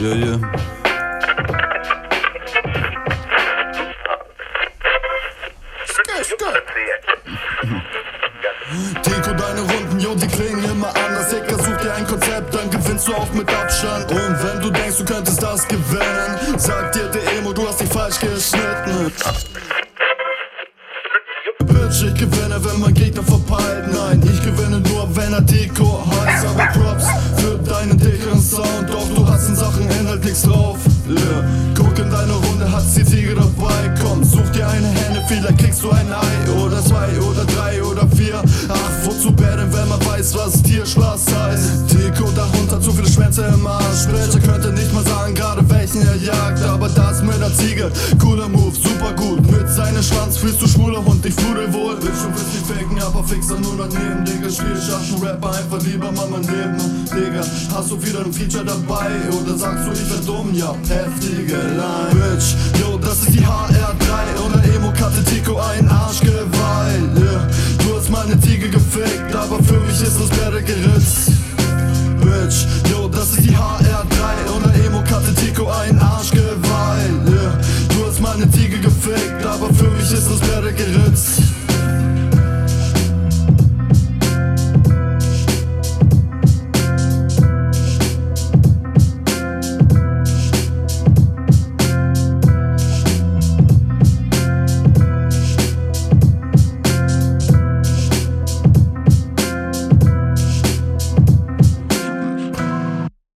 Ja, ja. Tico, deine Runden, jo, die klingen immer anders. Dicker, such dir ein Konzept, dann gewinnst du auch mit Abstand. Und wenn du denkst, du könntest das gewinnen, sagt dir der Emo, du hast dich falsch geschnitten. Bitch, ich gewinne, wenn mein Gegner verpeilt. Nein, ich gewinne nur, wenn er Tico heißt. Aber Props für deinen dickeren Sound, doch du hast in Sachen Inhalt nichts drauf. Yeah. Guck in deine Runde, hat's die Tiger dabei. Komm, such dir eine Henne, vielleicht kriegst du ein Ei oder zwei oder drei oder vier. Ach, wozu bären, wenn man weiß, was Tierspaß heißt? Tico darunter, zu viele Schwänze im Arsch. Später könnte nicht mal sagen, gerade welchen er jagt. Aber das mit der Ziege, cooler Move, super gut. Mit seinem Schwanz fühlst du schwuler Hund, ich fühle wohl. Bitch, du willst nicht faken, aber fixer nur noch neben, Digga. Spiel Schaschen, Rapper, einfach lieber mal mein Leben. Digga, hast du wieder ein Feature dabei? Oder sagst du, ich wär dumm? Ja, heftige Line. Bitch, yo, das ist die HR3 und ein Emo-Katte Tico, ein Arschgeweih. Yeah. Du hast meine Tiger gefickt, aber